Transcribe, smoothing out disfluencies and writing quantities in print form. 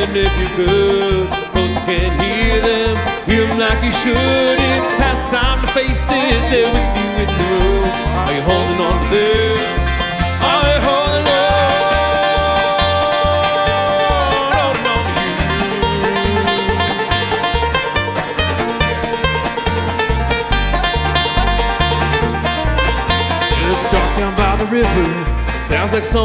even if you could, 'cause you can't hear them like you should. It's past the time to face it, they're with you in the room. Are you holding on to them? Are you holding on to you? Just talk down by the river, sounds like some